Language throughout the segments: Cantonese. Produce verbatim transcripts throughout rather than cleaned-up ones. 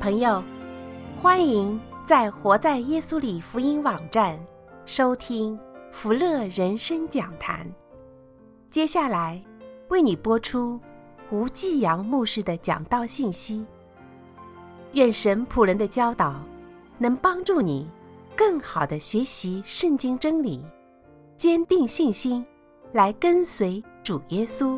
朋友，欢迎在活在耶稣里福音网站收听福乐人生讲坛。接下来为你播出吴继阳牧师的讲道信息。愿神仆人的教导能帮助你更好地学习圣经真理，坚定信心，来跟随主耶稣。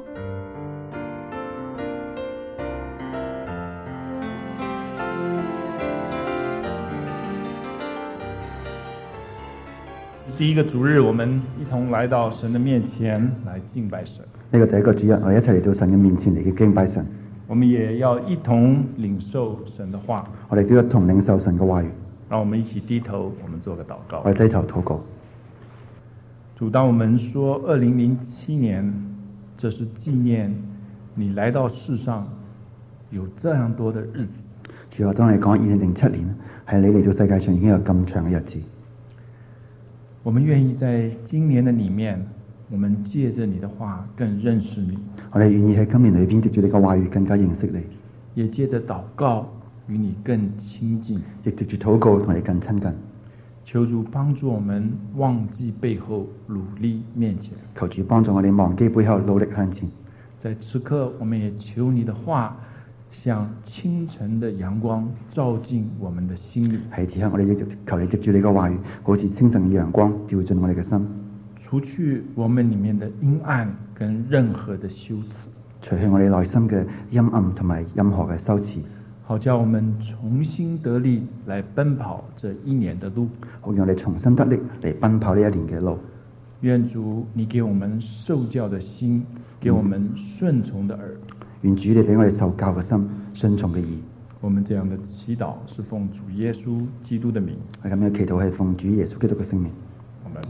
第一个主日，我们一同來到神的面前來敬拜神。 呢個第一個主日，我哋一齊嚟到神嘅面前嚟嘅敬拜神。 我們也要一同領受神的話。 我哋都一同領受神嘅話語。 讓我們一起低頭，我們做個禱告。 我哋低頭禱告。 主，當我們說二零零七年，這是紀念你來到世上有這樣多的日子。 主啊，當你講二零零七年，係你嚟到世界上已經有咁長嘅日子。 我們願意在今年的裡面，我們借着你的話更認識你。 我哋願意喺今年裏邊藉住你嘅話語更加認識你， 也借着禱告與你更親近， 亦藉住禱告同你更親近。 求主幫助我們忘記背後，努力面前。 求主幫助我哋忘記背後，努力向前。 在此刻，我們也求你的話像清晨的陽光照進我們的心裡。 喺此刻，我哋亦求你藉住你嘅話語，好似清晨嘅陽光照進我哋嘅心， 除去我們裡面的陰暗跟任何的羞恥， 除去我哋內心嘅陰暗同埋任何嘅羞恥， 好叫我們重新得力來奔跑這一年的路， 好讓我哋重新得力嚟奔跑呢一年嘅路。 願主你給我們受教的心，給我們順從的耳。 願主你俾我哋受教嘅心，順從嘅意。 我們這樣的祈禱是奉主耶穌基督的名。 係咁樣祈禱係奉主耶穌基督嘅聖名。 我們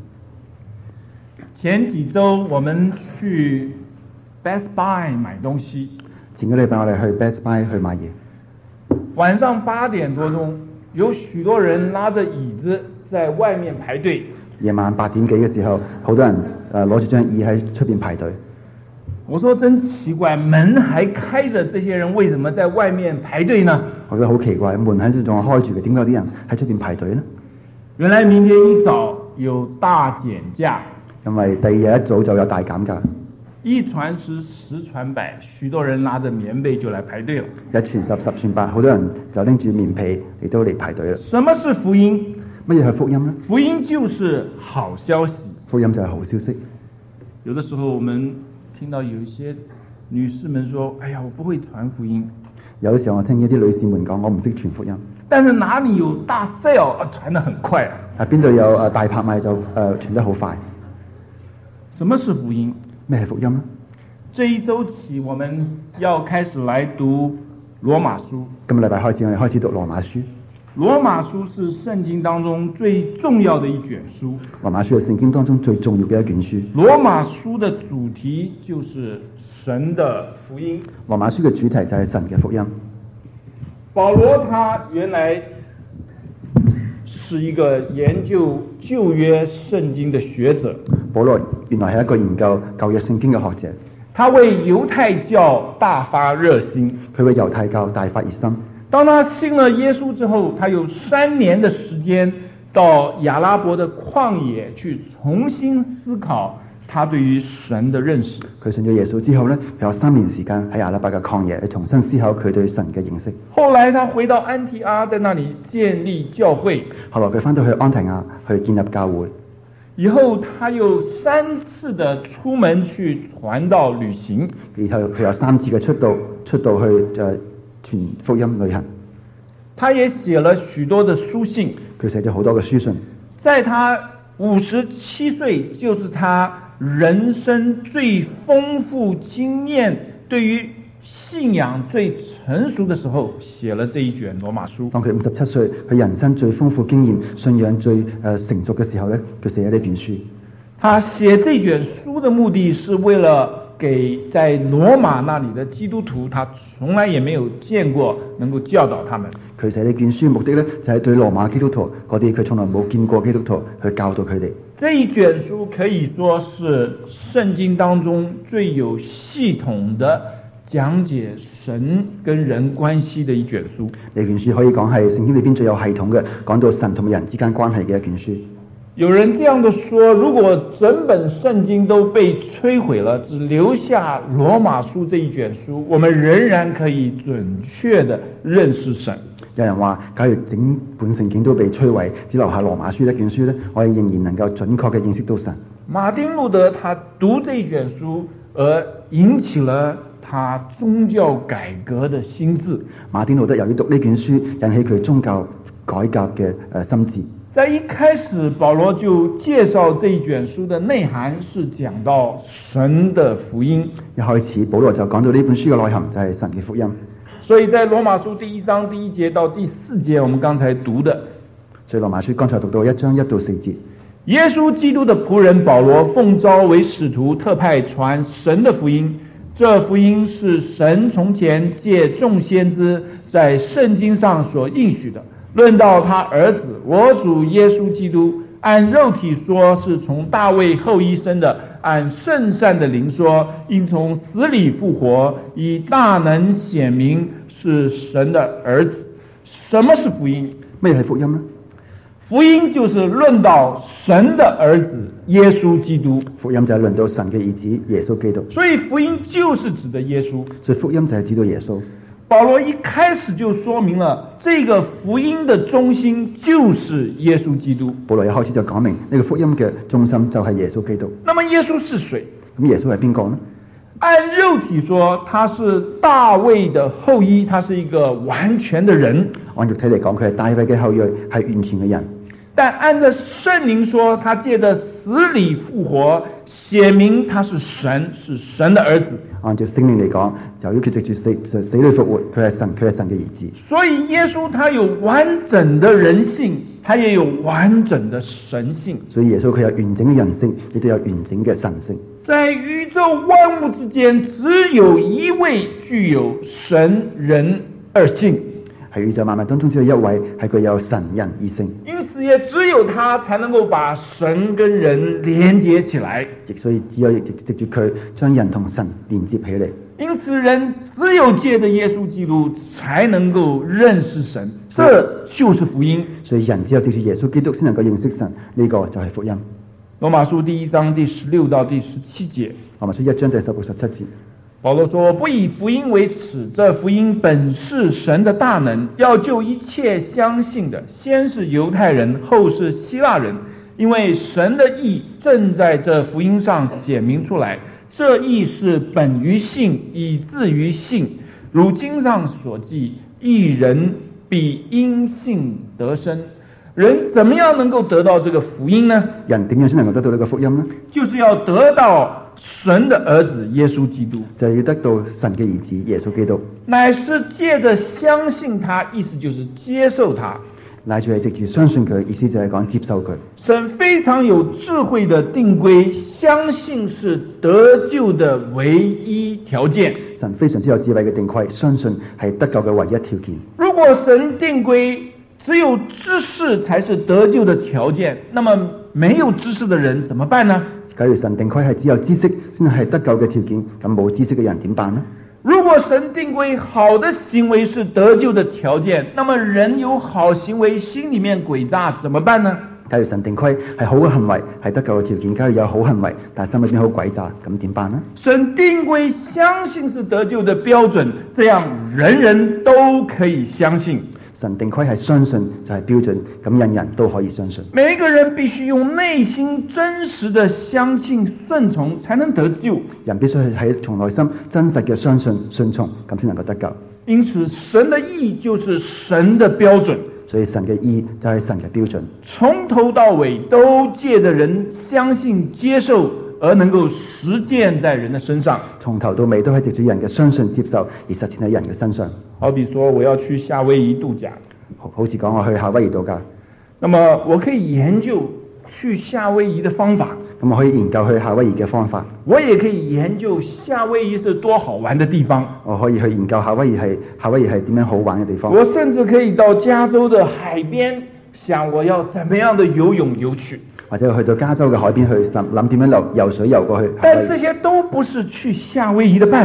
前幾週我們去 Best Buy 買東西。 前個禮拜我哋去 Best Buy 去買嘢。 晚上八點多鐘，有許多人拉着椅子在外面排隊。 夜晚八點幾嘅時候，好多人誒攞住張椅喺出邊排隊。 我說真奇怪，門還開着，這些人為什麼在外面排隊呢？ 我覺得好奇怪，門喺度仲係開住嘅，點解有啲人喺出邊排隊呢？ 原來明天一早有大減價， 因為第二日一早就有大減價， 一傳十，十傳百，許多人拿着棉被就來排隊了。 一傳十，十傳百，好多人就拎住棉被亦都嚟排隊啦。 什麼是福音？ 乜嘢係福音呢？ 福音就是好消息。 福音就係好消息。 有的時候我們聽到有一些女士們說：哎呀，我不會傳福音。 有的時候我聽一啲女士們講，我唔識傳福音。 但是哪裡有大 sale 啊，傳得很快啊！ 啊，邊度有誒大拍賣就誒、呃、傳得好快。 什麼是福音？ 咩係福音呢？ 這一週起，我們要開始來讀羅馬書。 今個禮拜開始，我哋開始讀羅馬書。 羅馬書是聖經當中最重要的一卷書。 羅馬書係聖經當中最重要嘅一卷書。 羅馬書的主題就是神的福音。 羅馬書嘅主題就係神嘅福音。 保羅他原來是一個研究舊約聖經的學者。 保羅原來係一個研究舊約聖經嘅學者。 他為猶太教大發熱心。 佢為猶太教大發熱心。 當他信了耶穌之後，他有三年的時間到亞拉伯的曠野去重新思考他對於神的認識。 佢信咗耶穌之後呢，有三年時間喺亞拉伯嘅曠野去重新思考佢對神嘅認識。 後來他回到安提阿，在那裡建立教會。 後來佢返到去安提亞去建立教會。 以後他又三次的出門去傳道旅行。 然後佢有三次嘅出道出道去誒傳福音旅行。 他也寫了許多的書信。 佢寫咗好多嘅書信。 在他五十七歲，就是他人生最豐富經驗，對於信仰最成熟的時候，寫了這一卷羅馬書。 當佢五十七歲，佢人生最豐富經驗、信仰最誒、呃、成熟嘅時候咧，佢寫咗呢卷書。 他寫這卷書的目的是為了給在羅馬那裡的基督徒，他從來也沒有見過，能夠教導他們。 佢寫呢卷書目的咧，就係、是、對羅馬基督徒嗰啲佢從來冇見過基督徒去教導佢哋。 這一卷書可以說是聖經當中最有系統的講解神跟人關係的一卷書。 呢卷書可以講係聖經裏邊最有系統嘅，講到神同人之間關係嘅一卷書。 有人這樣的說，如果整本聖經都被摧毀了，只留下羅馬書這一卷書，我們仍然可以準確的認識神。 有人話，假如整本聖經都被摧毀，只留下羅馬書一卷書呢，我哋仍然能夠準確嘅認識到神。 馬丁路德他讀這一卷書，而引起了他宗教改革的心志。 馬丁路德由於讀呢卷書，引起佢宗教改革嘅誒心志。 在一開始，保羅就介紹這一卷書的內涵是講到神的福音。 一開始，保羅就講到呢本書嘅內涵就係神嘅福音。 所以在羅馬書第一章第一節到第四節，我們剛才讀的， 所以羅馬書剛才讀到一章一到四節。 耶穌基督的僕人保羅奉召為使徒，特派傳神的福音。這福音是神從前借眾先知在聖經上所應許的。論到他兒子我主耶穌基督，按肉體說是從大衛後裔生的，按聖善的靈說應從死裡復活，以大能顯明是神的兒子。什麼是福音？ 咩係福音呢？ 福音就是論到神的兒子耶穌基督。 福音就係論到神嘅兒子耶穌基督。 所以福音就是指的耶穌。 所以福音就係指到耶穌。 保羅一開始就說明了這個福音的中心就是耶穌基督。 保羅一開始就講明呢個福音嘅中心就係耶穌基督。 那麼耶穌是誰？ 咁耶穌係邊個呢？ 按肉體說，他是大衛的後裔，他是一個完全的人。 按肉體嚟講，佢係大衛嘅後裔，係完全嘅人。 但按照聖靈說，他借着死裡復活，寫明他是神，是神的兒子。 按照聖靈嚟講，由於佢藉住死死裡復活，佢係神，佢係神嘅兒子。 所以耶穌他有完整的人性，他也有完整的神性。 所以耶穌佢有完整嘅人性，亦都有完整嘅神性。 在宇宙萬物之間，只有一位具有神人二性。 喺宇宙萬物當中，只有一位係具有神人二性。 因此也只有他才能夠把神跟人連接起來。 亦所以只有藉住佢將人同神連接起嚟。 因此人只有借着耶穌基督才能夠認識神，這就是福音。 所以人只有藉住耶穌基督先能夠認識神，呢、這個就係福音。 羅馬書第一章第十六到第十七節。 羅馬書一章第十六十七節。 保羅說：不以福音為恥，這福音本是神的大能，要救一切相信的，先是猶太人，後是希臘人，因為神的義正在這福音上顯明出來。這義是本於信，以至於信。如經上所記，義人必因信得生。人怎麼樣能夠得到這個福音呢？ 人點樣先能夠得到呢個福音呢？ 就是要得到神的兒子耶穌基督， 就要得到神嘅兒子耶穌基督， 乃是借着相信他，意思就是接受他。 乃住係藉住相信佢，意思就係講接受佢。 神非常有智慧的定規，相信是得救的唯一條件。 神非常之有智慧嘅定規，相信係得救嘅唯一條件。 如果神定規只有知識才是得救的條件，那麼沒有知識的人怎麼辦呢？ 假如神定規係只有知識先係得救嘅條件，咁冇知識嘅人點辦呢？ 如果神定規好的行為是得救的條件，那麼人有好行為，心裡面詭詐，怎麼辦呢？ 假如神定規係好嘅行為係得救嘅條件，假如有好行為，但係心裏邊好詭詐，咁點辦呢？ 神定規相信是得救的標準，這樣人人都可以相信。 神定規係相信就係標準，咁人人都可以相信。 每一個人必須用內心真實的相信順從，才能得救。 人必須係從內心真實嘅相信順從，咁先能夠得救。 因此，神的義就是神的標準。 所以神嘅義就係神嘅標準， 從頭到尾都借着人相信接受，而能夠實踐在人的身上。 從頭到尾都係藉住人嘅相信接受而實踐喺人嘅身上。 好比說我要去夏威夷度假， 好似講我去夏威夷度假， 那麼我可以研究去夏威夷的方法， 咁我可以研究去夏威夷嘅方法， 我也可以研究夏威夷是多好玩的地方， 我可以去研究夏威夷係夏威夷係點樣好玩嘅地方。 我甚至可以到加州的海邊，想我要怎麼樣的游泳游去， 或者去到加州嘅海邊去諗諗點樣游游水游過去。 但這些都不是去夏威夷的辦法。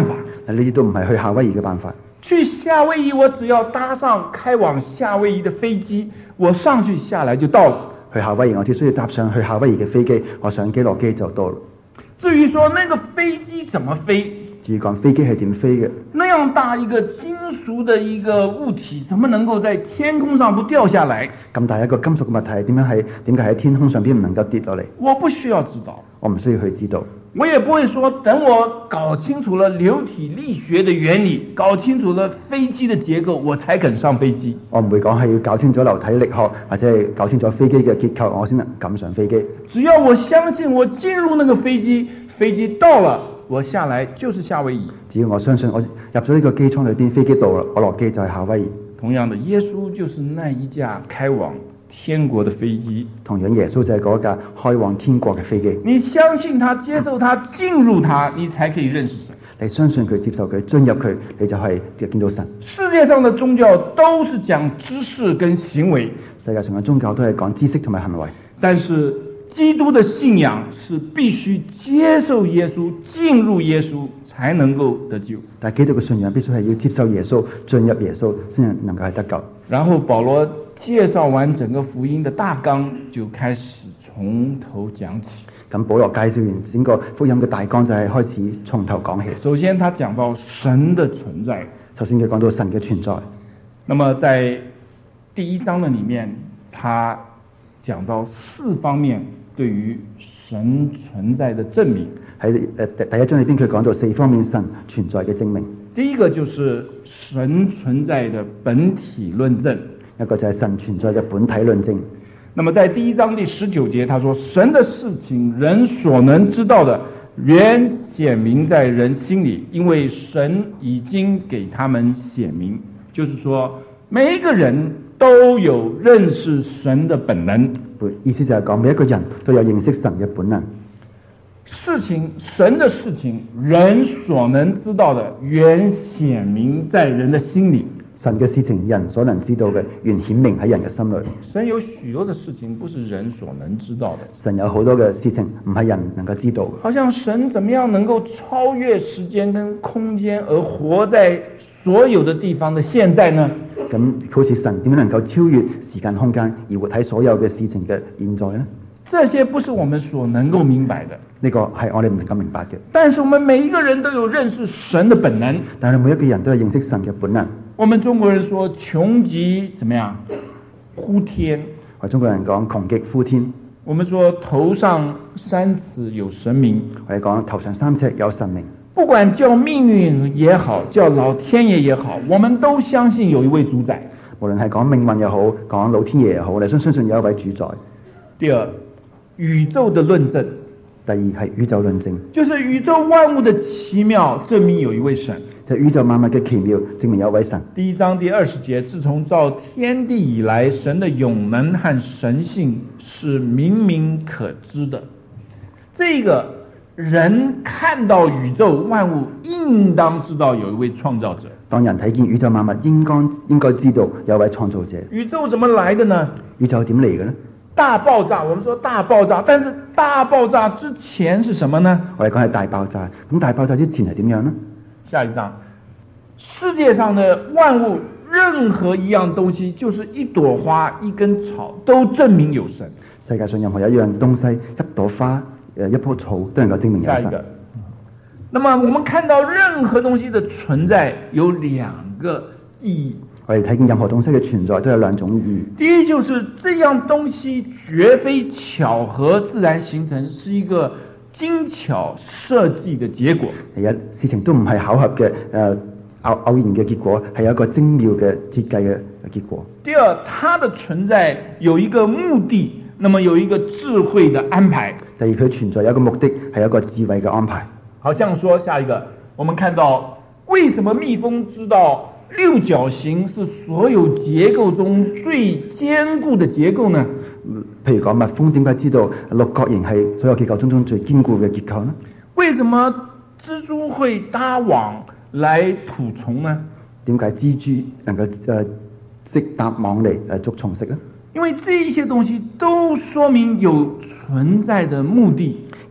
呢啲都唔係去夏威夷嘅辦法。 去夏威夷，我只要搭上開往夏威夷的飛機，我上去下來就到了。 去夏威夷，我只需要搭上去夏威夷嘅飛機，我上機落機就到啦。 至於說那個飛機怎麼飛， 至於講飛機係點飛嘅， 那樣大一個金屬的一個物體，怎麼能夠在天空上不掉下來？ 咁大一個金屬嘅物體，點樣喺點解喺天空上邊唔能夠跌落嚟？ 我不需要知道， 我唔需要去知道。 我也不會說等我搞清楚了流體力學的原理，搞清楚了飛機的結構，我才肯上飛機。 我唔會講係要搞清楚流體力學，或者係搞清楚飛機嘅結構，我先能敢上飛機。 只要我相信我進入那個飛機，飛機到了，我下來就是夏威夷。 只要我相信我入咗呢個機艙裏邊，飛機到啦，我落機就係夏威夷。 同樣的，耶穌就是那一架開往天國的飛機。 同樣耶穌就係嗰架開往天國嘅飛機。 你相信他，接受他，進入他，你才可以認識神。 你相信佢，接受佢，進入佢，你就係見到神。 世界上的宗教都是講知識跟行為， 世界上嘅宗教都係講知識同埋行為， 但是基督的信仰是必須接受耶穌，進入耶穌才能夠得救。 但係基督嘅信仰必須係要接受耶穌，進入耶穌先能夠係得救。 然後保羅介紹完整個福音的大綱，就開始從頭講起。 咁保羅介紹完整個福音嘅大綱，就係開始從頭講起。 首先，他講到神的存在。 首先，佢講到神嘅存在。 那麼在第一章的裡面，他講到四方面對於神存在的證明。 喺誒第一章裏邊，佢講到四方面神存在嘅證明。 第一個就是神存在的本體論證， 一個就係神存在嘅本體論證。 那麼在第一章第十九節，他說神的事情人所能知道的，原顯明在人心裡，因為神已經給他們顯明。就是說每一個人都有認識神的本能。 意思就係講每一個人都有認識神嘅本能。 事情，神的事情人所能知道的，原顯明在人的心裡。 神嘅事情，人所能知道嘅，原顯明喺人嘅心裏。 神有許多的事情不是人所能知道的。 神有好多嘅事情唔係人能夠知道嘅。 好像神怎麼樣能夠超越時間跟空間，而活在所有的地方的現在呢？ 咁好似神點樣能夠超越時間空間，而活喺所有嘅事情嘅現在呢？ 這些不是我們所能夠明白的。 呢個係我哋唔能夠明白嘅。 但是我們每一個人都有認識神的本能。 但係每一個人都有認識神嘅本能。 我們中國人說窮極怎麼樣？呼天。 我中國人講窮極呼天。 我們說頭上三尺有神明。 我哋講頭上三尺有神明。 不管叫命運也好，叫老天爺也好，我們都相信有一位主宰。 無論係講命運又好，講老天爺也好，我哋相相信有一位主宰。 第二，宇宙的論證。 第二係宇宙論證， 就是宇宙萬物的奇妙，證明有一位神。 就宇宙萬物嘅奇妙，證明有一位神。 第一章第二十節，自從造天地以來，神的永能和神性是明明可知的。這個人看到宇宙萬物，應當知道有一位創造者。 當人睇見宇宙萬物，應該應該知道有位創造者。 宇宙怎麼來的呢？ 宇宙點嚟嘅呢？ 大爆炸，我們說大爆炸，但是大爆炸之前是什麼呢？ 我哋講係大爆炸，咁大爆炸之前係點樣呢？ 下一章，世界上的萬物，任何一樣東西，就是一朵花、一根草，都證明有神。 世界上任何一樣東西，一朵花、誒一棵草，都能夠證明有神。 下一個，那麼我們看到任何東西的存在有兩個意義。 我哋睇見任何東西嘅存在都有兩種意義。 第一就是這樣東西絕非巧合自然形成，是一個精巧設計的結果。 第一，事情都唔係巧合嘅誒偶偶然嘅結果，係有一個精妙嘅設計嘅結果。 第二，它的存在有一個目的，那麼有一個智慧的安排。 第二，佢存在有一個目的，係有一個智慧嘅安排。 好像說下一個，我們看到為什麼蜜蜂知道六角形是所有結構中最堅固的結構呢？ 譬如講蜜蜂點解知道六角形係所有結構中中最堅固嘅結構呢？ 為什麼蜘蛛會搭網來捕蟲呢？ 點解蜘蛛能夠誒識搭網嚟誒捉蟲食呢？ 因為這一些東西都說明有存在的目的。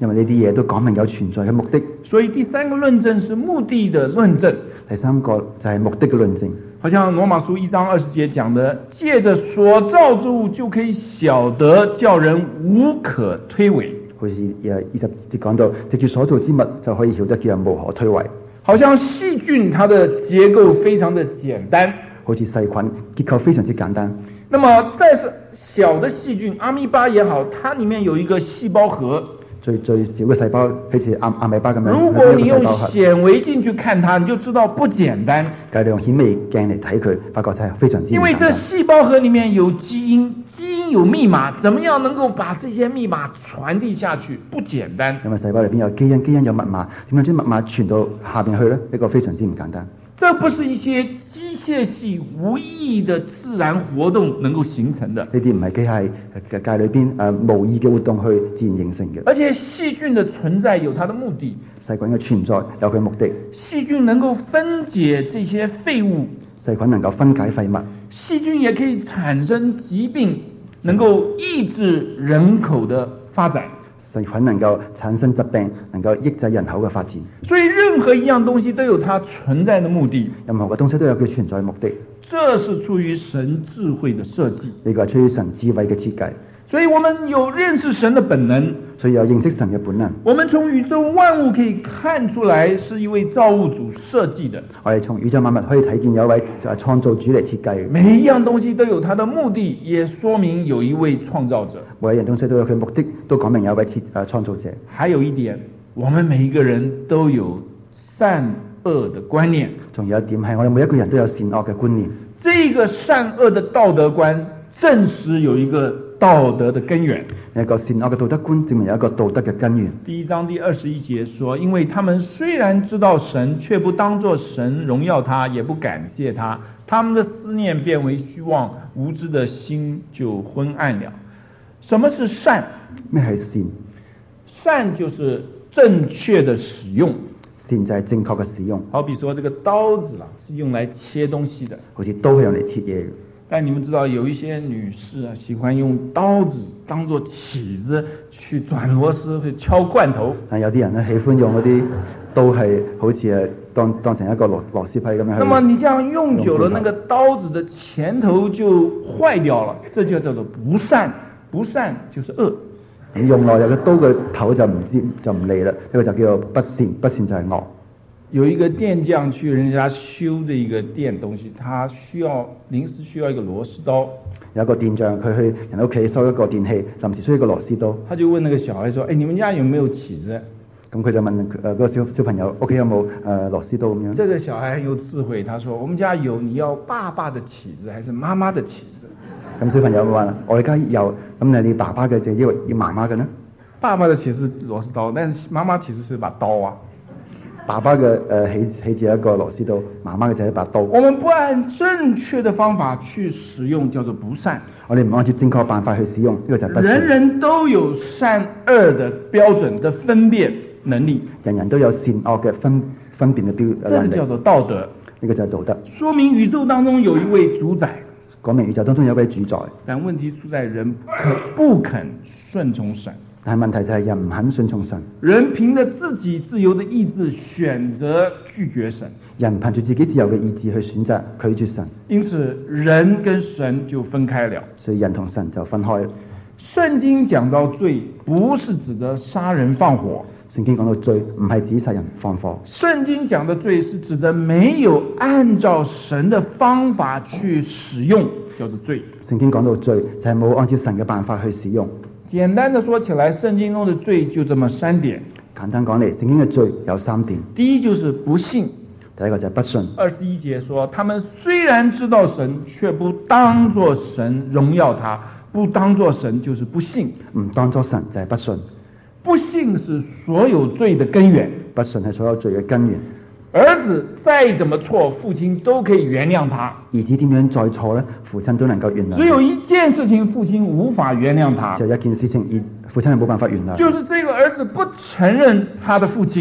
因為呢啲嘢都講明有存在嘅目的。 所以第三個論證是目的的論證。 第三個就係目的嘅論證。 好像羅馬書一章二十節講的，借着所造之物就可以曉得，叫人無可推諉。 好似誒二十節講到，藉住所造之物就可以曉得，叫人無可推諉。 好像細菌它的結構非常的簡單， 好似細菌結構非常之簡單。 那麼再是小的細菌，阿米巴也好，它裡面有一個細胞核。 最最小嘅細胞，好似阿阿米巴咁樣。 如果你用顯微鏡去看它，你就知道不簡單。 假如用顯微鏡嚟睇佢，發覺真係非常之簡單。 因為這細胞核裡面有基因，基因有密碼，怎麼樣能夠把這些密碼傳遞下去？不簡單。 因為細胞裏邊有基因，基因有密碼，點樣將密碼傳到下邊去呢？呢個非常之唔簡單。 這不是一些機械系無意義的自然活動能夠形成的。 呢啲唔係機械嘅界裏邊誒無意嘅活動去自然形成嘅。 而且細菌的存在有它的目的。 細菌嘅存在有佢目的。 細菌能夠分解這些廢物。 細菌能夠分解廢物。 細菌也可以產生疾病，能夠抑制人口的發展。 細菌能夠產生疾病，能夠抑制人口嘅發展。 所以任何一樣東西都有它存在的目的。 任何嘅東西都有佢存在嘅目的。 這是出於神智慧的設計。 呢個係出於神智慧嘅設計。 所以我們有認識神的本能。 所以有認識神嘅本能。 我們從宇宙萬物可以看出來，是一位造物主設計的。 我哋從宇宙萬物可以睇見有一位就係創造主嚟設計。 每一樣東西都有它的目的，也說明有一位創造者。 每一樣東西都有佢目的，都講明有一位設誒創造者。 還有一點，我們每一個人都有善惡的觀念。 仲有一點係我哋每一個人都有善惡嘅觀念。 這個善惡的道德觀，證實有一個道德的根源。 一個善惡嘅道德觀，證明有一個道德嘅根源。 第一章第二十一節說，因為他們雖然知道神，卻不當作神榮耀他，也不感謝他，他們的思念變為虛妄，無知的心就昏暗了。什麼是善？ 咩係善？ 善就是正確的使用。 善就係正確嘅使用。 好比說，這個刀子啦，是用來切東西的。 好似刀係用嚟切嘢嘅。 但你們知道有一些女士啊，喜歡用刀子當做起子去轉螺絲、去敲罐頭。 啊，有啲人呢喜歡用嗰啲刀係好似誒當當成一個螺螺絲批咁樣。 那麼你這樣用久了，那個刀子的前頭就壞掉了，這就叫做不善。不善就是惡。 咁用耐有個刀嘅頭就唔知就唔利啦，呢個就叫做不善。不善就係惡。 有一個電匠去人家修的一個電東西，他需要臨時需要一個螺絲刀。 有一個電匠佢去人屋企收一個電器，臨時需要一個螺絲刀。 他就問那個小孩說：誒、哎，你們家有沒有起子？ 咁佢就問誒嗰個小小朋友屋企有冇誒螺絲刀咁樣。 這個小孩很有智慧，他說：我們家有，你要爸爸的起子還是媽媽的起子？ 咁小朋友話：我哋家有，咁你你爸爸嘅就因為要媽媽嘅呢？ 爸爸的起子是螺絲刀，但是媽媽其實是把刀啊。 爸爸嘅誒起起自一個螺絲刀，媽媽嘅就係一把刀。 我們不按正確的方法去使用，叫做不善。 我哋唔按照正確辦法去使用，呢、這個就係不善。 人人都有善惡的標準的分辨能力， 人人都有善惡嘅分分辨嘅標準。 這個叫做道德， 呢個就係道德。 說明宇宙當中有一位主宰， 講明宇宙當中有一位主宰。 但問題出在人可不肯順從神。 但係問題就係人唔肯順從神， 人憑着自己自由的意志選擇拒絕神， 人憑住自己自由嘅意志去選擇拒絕神， 因此人跟神就分開了， 所以人同神就分開。 聖經講到罪，不是指的殺人放火。 聖經講到罪，唔係指殺人放火。 聖經講的罪是指的沒有按照神的方法去使用，叫做罪。 聖經講到罪，就係冇按照神嘅辦法去使用。 簡單的說起來，聖經中的罪就這麼三點。 簡單講嚟，聖經嘅罪有三點。 第一就是不信， 第一個就係不信。 二十一節說，他們雖然知道神，卻不當作神榮耀他，不當作神就是不信。 唔當作神就係不信。 不信是所有罪的根源。 不信係所有罪嘅根源。 兒子再怎麼錯，父親都可以原諒他。 兒子點樣再錯呢？父親都能夠原諒。 只有一件事情，父親無法原諒他。 只有一件事情，父親係冇辦法原諒。 就是這個兒子不承認他的父親。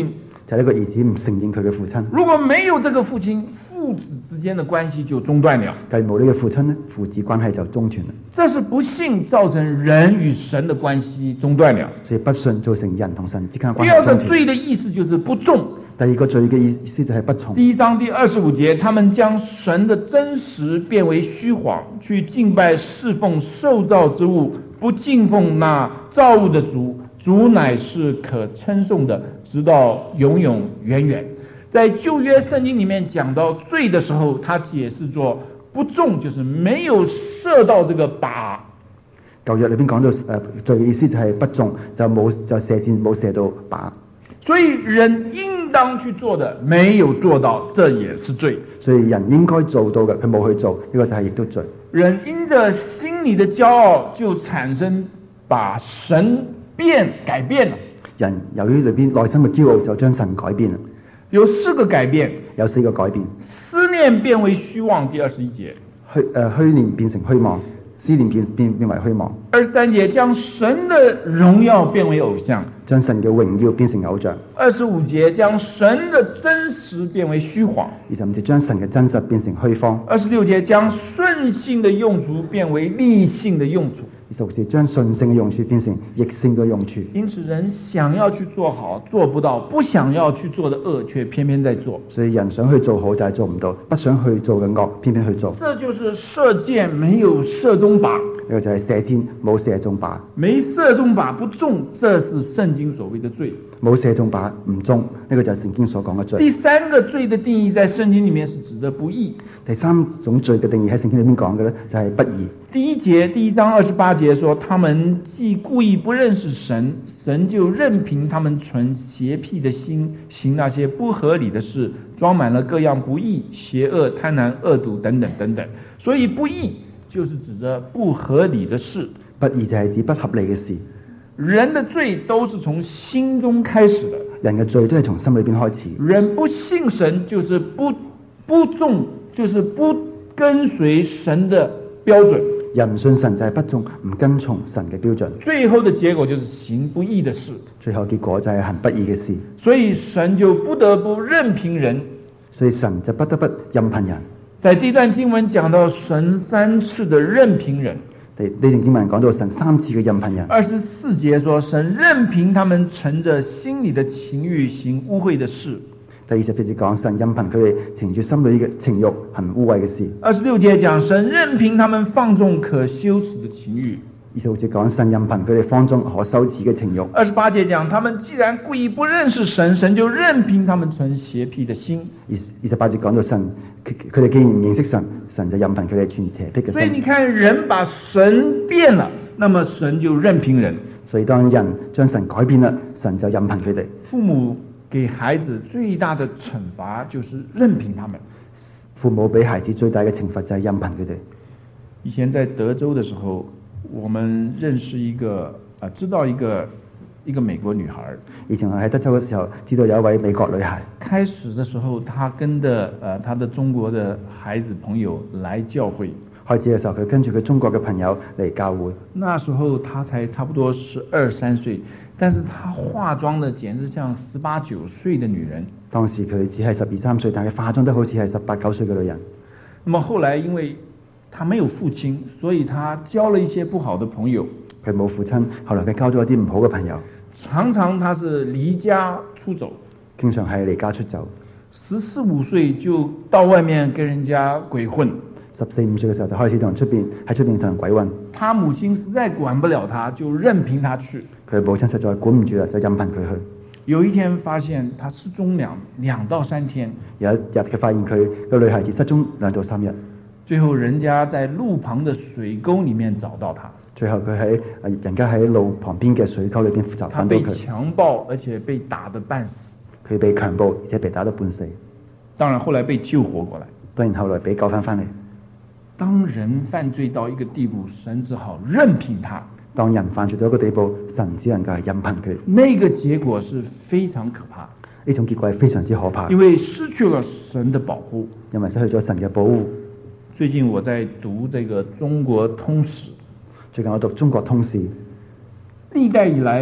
就係呢個兒子唔承認佢嘅父親。 如果沒有這個父親，父子之間的關係就中斷了。 計冇呢個父親呢，父子關係就中斷啦。 這是不信造成人與神的關係中斷了。 所以不信造成人同神之間嘅關係中斷。 第二個罪的意思就是不忠。 第二個罪嘅意思就係不從。 第一章第二十五節，他們將神的真實變為虛謊，去敬拜侍奉受造之物，不敬奉那造物的主。主乃是可稱頌的，直到永永遠遠。在舊約聖經裡面講到罪的時候，他解釋作不中，就是沒有射到這個靶。 舊約裏邊講到誒罪嘅意思就係不中，就冇就射箭冇射到靶。 所以人應當去做的沒有做到，這也是罪。 所以人應該做到嘅，佢冇去做，呢、這個就係亦都罪。 人因着心裡的驕傲，就產生把神變改變了。 人由於裏邊內心嘅驕傲，就將神改變啦。 有四個改變， 有四個改變。 思念變為虛妄，第二十一節。 虛誒虛念變成虛妄，思念變變變為虛妄。 二十三節將神的榮耀變為偶像， 將神嘅榮耀變成偶像。 二十五節將神的真實變為虛謊。 二十五節將神嘅真實變成虛謊。 二十六節將順性的用處變為逆性的用處。 二十六節將順性嘅用處變成逆性嘅用處。 因此人想要去做好做不到，不想要去做的惡卻偏偏在做。 所以人想去做好，但係做唔到；不想去做嘅惡，偏偏去做。 這就是射箭沒有射中靶。 呢個就係射箭冇射中靶。 沒射中靶不中，這是聖經所謂的罪。 冇射中靶唔中，呢、這個就係聖經所講嘅罪。 第三個罪的定義在聖經裡面是指的不義。 第三種罪嘅定義喺聖經裏面講嘅咧，就係不義。 第一節第一章二十八節說，他們既故意不認識神，神就任憑他們存邪僻的心，行那些不合理的事，裝滿了各樣不義、邪惡、貪婪、惡毒等等等等。所以不義就是指着不合理的事。 不義就係指不合理嘅事。 人的罪都是從心中開始的。 人嘅罪都係從心裏邊開始。 人不信神，就是不不重，就是不跟隨神的標準。 人唔信神就係不忠，唔跟從神嘅標準。 最後的結果就是行不義的事。 最後結果就係行不義嘅事。 所以神就不得不任憑人。 所以神就不得不任憑人。 在這段經文講到神三次的任憑人。 呢段經文講到神三次嘅任憑人。 二十四節說神任憑他們乘着心裏的情欲行污穢的事。 第二十節講神任憑佢哋乘住心裏嘅情欲行污穢嘅事。 二十六節講神任憑他們放縱可羞恥的情欲。 二十六節講神任憑佢哋放縱可羞恥嘅情欲。 二十八節講他們既然故意不認識神，神就任憑他們存邪僻的心。 二二十八節講到神，佢哋既然唔認識神，神就任憑佢哋存邪僻嘅心。 所以你看，人把神變了，那麼神就任憑人。 所以當人將神改變啦，神就任憑佢哋。 父母給孩子最大的懲罰就是任憑他們。 父母俾孩子最大嘅懲罰就係任憑佢哋。 以前在德州的時候，我們認識一個啊、呃，知道一個一個美國女孩。 以前我喺德州嘅時候，知道有一位美國女孩。 開始的時候，她跟着呃，她的中國的孩子朋友來教會。 開始嘅時候，佢跟住佢中國嘅朋友嚟教會。 那時候她才差不多十二三歲，但是她化妝的簡直像十八九歲的女人。 當時佢只係十二三歲，但係化妝得好似係十八九歲嘅女人。 那麼後來因為她沒有父親，所以她交了一些不好的朋友。 佢冇父親，後來佢交咗一啲唔好嘅朋友。 常常她是離家出走， 經常係離家出走。 十四五歲就到外面跟人家鬼混。 十四五歲嘅時候就開始同人出邊喺出邊同人鬼混。 他母親實在管不了他，就任憑他去。 佢母親實在管唔住啦，就任憑佢去。 有一天發現他失蹤兩兩到三天。 有一日佢發現佢個女孩子失蹤兩到三日。 最後人家在路旁的水溝裡面找到他。 最後佢喺人家喺路旁邊嘅水溝裏邊找到佢。他被強暴，而且被打得半死。 佢被強暴，而且被打得半死。 當然後來被救活過來。 當然後來被救翻翻嚟。 當人犯罪到一個地步，神只好任憑他。 當人犯罪到一個地步，神只能夠係任憑佢。 那個結果是非常可怕。 呢種結果係非常之可怕。 因為失去了神的保護。 因為失去咗神嘅保護。 最近我在讀這個中國通史。 最近我讀中國通史。 歷代以來，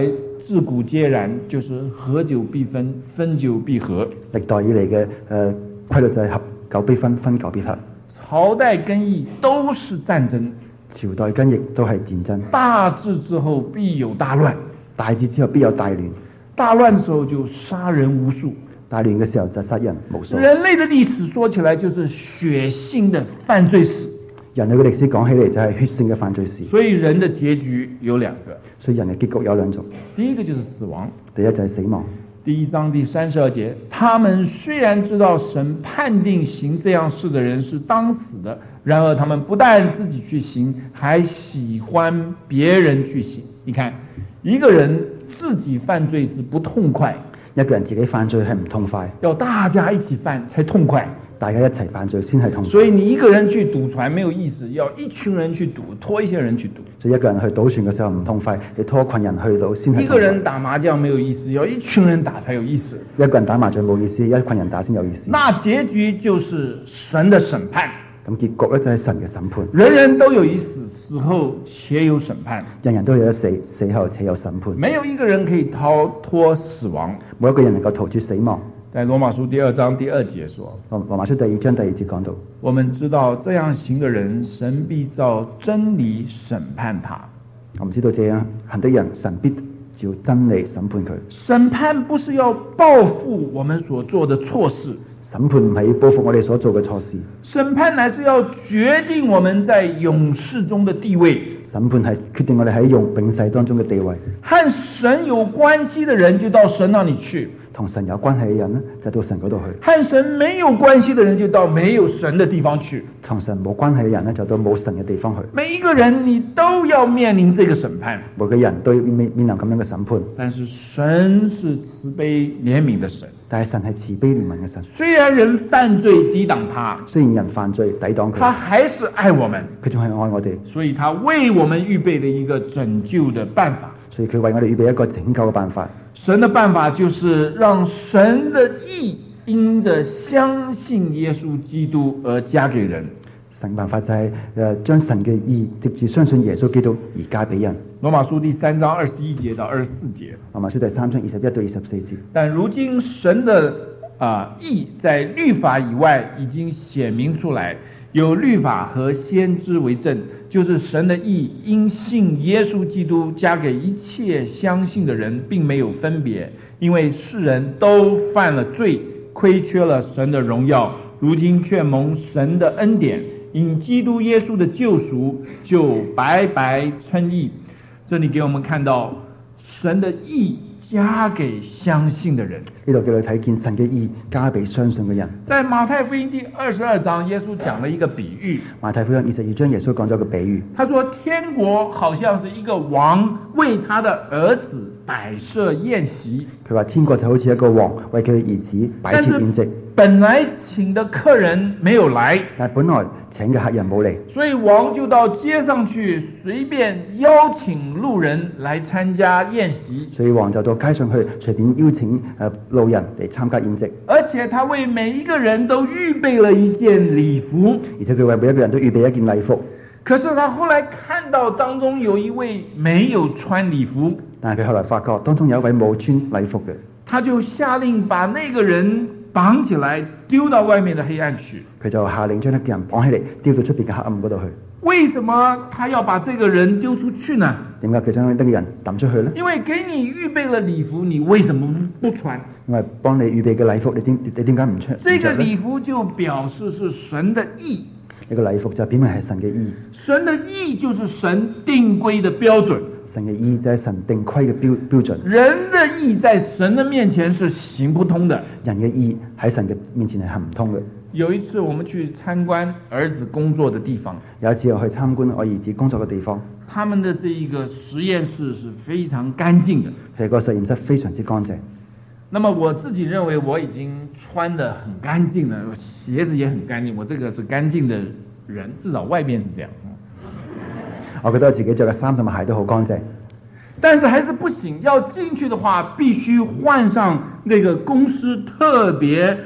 自古皆然，就是合久必分，分久必合。 歷代以嚟嘅誒規律就係合久必分，分久必合。 朝代更易都是戰爭， 朝代更易都係戰爭。 大治之後必有大亂， 大治之後必有大亂。 大亂的時候就殺人無數， 大亂嘅時候就殺人無數。 人類的歷史說起來就是血腥的犯罪史。 人類嘅歷史講起嚟就係血腥嘅犯罪史。 所以人的結局有兩個， 所以人嘅結局有兩種。 第一個就是死亡， 第一就係死亡。 第一章第三十二節，他們雖然知道神判定行這樣事的人是當死的，然而他們不但自己去行，還喜歡別人去行。你看，一個人自己犯罪是不痛快， 一個人自己犯罪係唔痛快， 要大家一起犯才痛快。 大家一齊犯罪先係痛快。 所以你一個人去賭船沒有意思，要一群人去賭，拖一些人去賭。 所以一個人去賭船嘅時候唔痛快，你拖群人去賭先係痛快。 一個人打麻將沒有意思，要一群人打才有意思。 一個人打麻將冇意思，一群人打先有意思。 那結局就是神的審判。 咁結局咧就係神嘅審判。 人人都有一死，死後且有審判。 人人都有一死，死後且有審判。 沒有一個人可以逃脫死亡， 冇一個人能夠逃脫死亡。 在羅馬書第二章第二節說， 羅羅馬書第二章第二節講到， 我們知道這樣行的人，神必照真理審判他。 我唔知道這樣行的人，神必照真理審判佢。 審判不是要報復我們所做的錯事， 審判唔係要報復我哋所做嘅錯事， 審判乃是要決定我們在永世中的地位。 審判係決定我哋喺永永世當中嘅地位。 和神有關係的人就到神那裡去， 同神有關係嘅人呢，就到神嗰度去。 和神沒有關係的人就到沒有神的地方去。 同神冇關係嘅人呢，就到冇神嘅地方去。 每一個人你都要面臨這個審判， 每個人都要面面臨咁樣嘅審判。 但是神是慈悲憐憫的神， 但係神係慈悲憐憫嘅神。 雖然人犯罪抵擋他， 雖然人犯罪抵擋佢， 他還是愛我們， 佢仲係愛我哋， 所以他為我們預備了一個拯救的辦法。 所以佢為我哋預備一個拯救嘅辦法。 神的辦法就是讓神的義因着相信耶穌基督而加給人。 神辦法就係誒將神嘅義藉住相信耶穌基督而加俾人。 羅馬書第三章二十一節到二十四節。 羅馬書第三章二十一到二十四節。 但如今神的啊、呃、義在律法以外已經顯明出來，有律法和先知為證，就是神的義因信耶穌基督加給一切相信的人，並沒有分別，因為世人都犯了罪，虧缺了神的榮耀，如今卻蒙神的恩典，因基督耶穌的救贖，就白白稱義。這裡給我們看到神的義加給相信的人。 呢度叫你睇見神嘅義加俾相信嘅人。 在馬太福音第二十二章，耶穌講了一個比喻。 馬太福音二十二章，耶穌講咗個比喻。 他說天國好像是一個王為他的兒子擺設宴席。 佢話天國就好似一個王為佢嘅兒子擺設宴席。 本來請的客人沒有來， 但係本來請嘅客人冇嚟， 所以王就到街上去隨便邀請路人來參加宴席。 所以王就到街上去隨便邀請誒路人嚟參加宴席。 而且他為每一個人都預備了一件禮服， 而且佢為每一個人都預備一件禮服。 可是他後來看到當中有一位沒有穿禮服， 但係佢後來發覺當中有一位冇穿禮服嘅， 他就下令把那個人綁起來丟到外面的黑暗去。 佢就下令將一個人綁起嚟丟到出邊嘅黑暗嗰度去。 為什麼他要把這個人丟出去呢？ 點解佢將呢個人抌出去呢？ 因為給你預備了禮服，你為什麼不穿？ 因為幫你預備嘅禮服，你點你點解唔穿？ 這個禮服就表示是神的義。 呢個禮服就表明係神嘅義。 神的義就是神定規的標準。 神嘅義就係神定規嘅標標準。 人的義在神的面前是行不通的。 人嘅義喺神嘅面前係行唔通嘅。 有一次我們去參觀兒子工作的地方， 有一次我去參觀我兒子工作嘅地方， 他們的這一個實驗室是非常乾淨的。 佢哋個實驗室非常之乾淨。 那麼我自己認為我已經穿得很乾淨了，鞋子也很乾淨，我這個是乾淨的人，至少外面是這樣。 我覺得我自己着嘅衫同埋鞋都好乾淨， 但是還是不行，要進去的話必須換上那個公司特別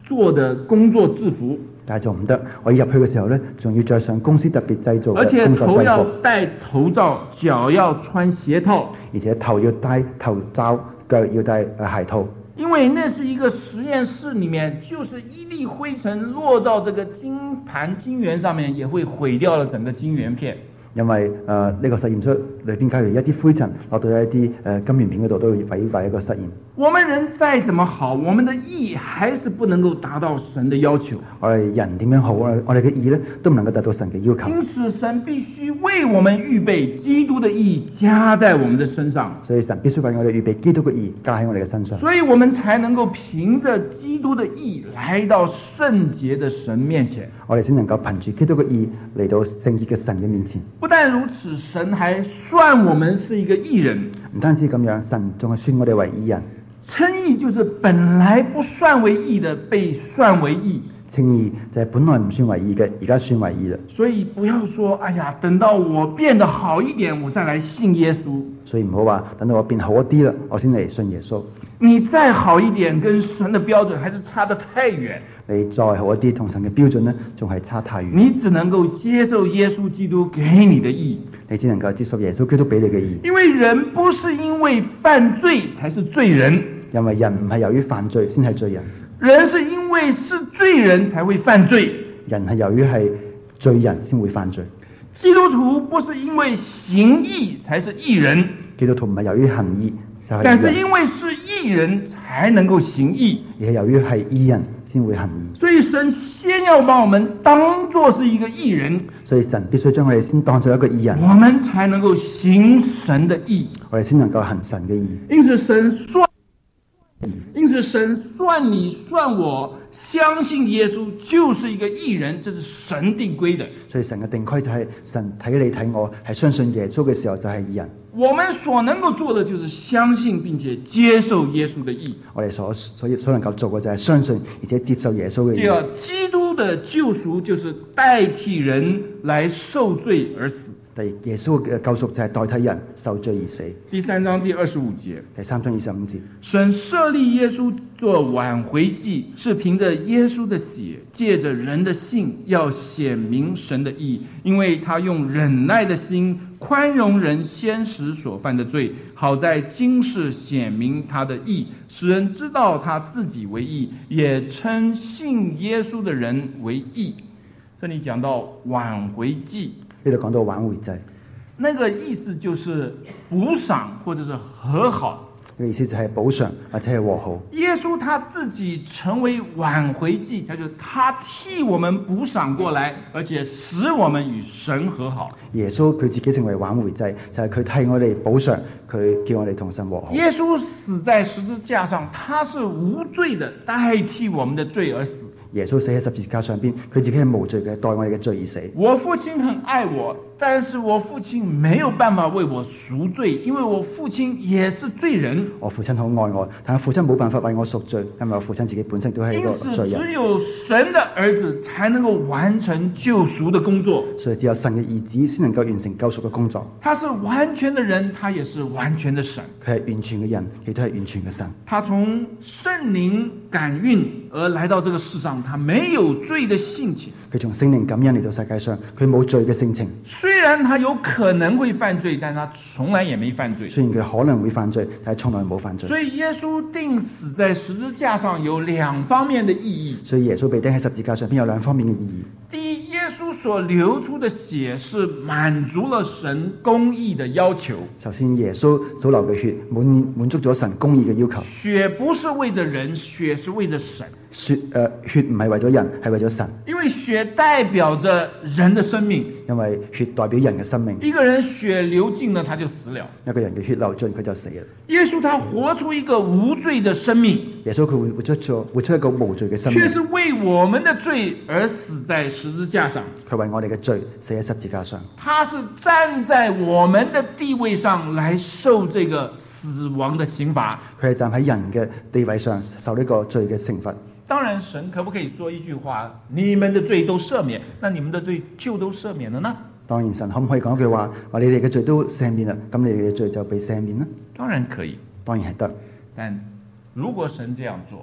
做的工作制服， 但係做唔得。我一入去嘅時候咧，仲要着上公司特別製造而且嘅工作頭要制服， 戴頭罩，腳要穿鞋套， 而且頭要戴頭罩，腳要戴誒鞋套。 因為那是一個實驗室裡面，就是一粒灰塵落到這個金盤金圓上面，也會毀掉了整個金圓片。 因為誒呢、呃這個實驗室裏邊，假如一啲灰塵落到一啲誒、呃、金圓片嗰度，都會毀壞一個實驗。 我們人再怎麼好，我們的義還是不能夠達到神的要求。 我哋人點樣好，我我哋嘅義咧都唔能夠達到神嘅要求。 因此，神必須為我們預備基督的義加在我們的身上。 所以神必須為我哋預備基督嘅義加喺我哋嘅身上。 所以我們才能夠憑着基督的義來到聖潔的神面前。 我哋先能夠憑住基督嘅義嚟到聖潔嘅神嘅面前。 不但如此，神還算我們是一個義人。 唔單止咁樣，神仲係算我哋為義人。 稱義就是本來不算為義的被算為義。 稱義就係本來唔算為義嘅，而家算為義啦。 所以不要說，哎呀，等到我變得好一點，我再來信耶穌。 所以唔好話等到我變好一啲啦，我先嚟信耶穌。 你再好一點，跟神的標準還是差得太遠。 你再好一啲，同神嘅標準呢，仲係差太遠。 你只能夠接受耶穌基督給你的義， 你只能夠接受耶穌基督俾你嘅義。 因為人不是因為犯罪才是罪人， 因為人唔係由於犯罪先係罪人， 人是因為是罪人才會犯罪。 人係由於係罪人先會犯罪。 基督徒不是因為行義才是義人， 基督徒唔係由於行義就係義人， 但是因為是義人才能夠行義， 而係由於係義人先會行義。 所以神先要把我們當作是一個義人， 所以神必須將我哋先當作一個義人， 我們才能夠行神的義， 我哋先能夠行神嘅義。 因此神算，因此神算你算我相信耶穌就是一個義人，這是神定規的。 所以神嘅定規就係神睇你睇我係相信耶穌嘅時候就係義人。 我們所能夠做的就是相信並且接受耶穌的義。 我哋所所以所能夠做嘅就係相信而且接受耶穌嘅義。 第二，基督的救贖就是代替人來受罪而死。 第二，耶穌嘅救贖就係代替人受罪而死。 第三章第二十五節， 第三章二十五節， 神設立耶穌做挽回祭，是憑着耶穌的血，借着人的信，要顯明神的義，因為他用忍耐的心寬容人先時所犯的罪，好在今世顯明他的義，使人知道他自己為義，也稱信耶穌的人為義。這裡講到挽回祭， 呢度講到挽回祭， 那個意思就是補償或者是和好。 呢個意思就係補償或者係和好。 耶穌他自己成為挽回祭，他就他替我們補償過來，而且使我們與神和好。 耶穌佢自己成為挽回祭，就係、是、佢替我哋補償，佢叫我哋同神和好。 耶穌死在十字架上，他是無罪的，代替我們的罪而死。 耶穌死喺十字架上邊，佢自己係無罪嘅，代我哋嘅罪而死。 我父親很愛我，但是我父親沒有辦法為我贖罪，因為我父親也是罪人。 我父親好愛我，但係父親冇辦法為我贖罪，因為我父親自己本身都係一個罪人。 因此，只有神的兒子才能夠完成救贖的工作。 所以只有神嘅兒子先能夠完成救贖嘅工作。 他是完全的人，他也是完全的神。 佢係完全嘅人，亦都係完全嘅神。 他從聖靈感孕而來到這個世上，他沒有罪的性情。 佢從聖靈感恩嚟到世界上，佢冇罪嘅性情。 雖然他有可能會犯罪，但他從來也沒犯罪。 雖然佢可能會犯罪，但係從來冇犯罪。 所以耶穌釘死在十字架上有兩方面的意義。 所以耶穌被釘喺十字架上邊有兩方面嘅意義。 第一，耶穌所流出的血是滿足了神公義的要求。 首先，耶穌所流嘅血滿滿足咗神公義嘅要求。 血不是為着人，血是為着神。 血誒、呃、血唔係為咗人，係為咗神。 因為血代表着人的生命。 因為血代表人嘅生命。 一個人血流盡了，他就死了。 一個人嘅血流盡，佢就死了。 耶穌他活出一個無罪的生命。 耶穌佢會活出咗活出一個無罪嘅生命。 卻是為我們的罪而死在十字架上。 佢為我哋嘅罪死喺十字架上。 他是站在我們的地位上來受這個死亡的刑罰。 佢係站喺人嘅地位上受呢個罪嘅懲罰。 當然，神可不可以說一句話：你們的罪都赦免，那你們的罪就都赦免了呢？ 當然，神可唔可以講一句話，話你哋嘅罪都赦免啦，咁你哋嘅罪就被赦免呢？ 當然可以， 當然係得。 但如果神這樣做，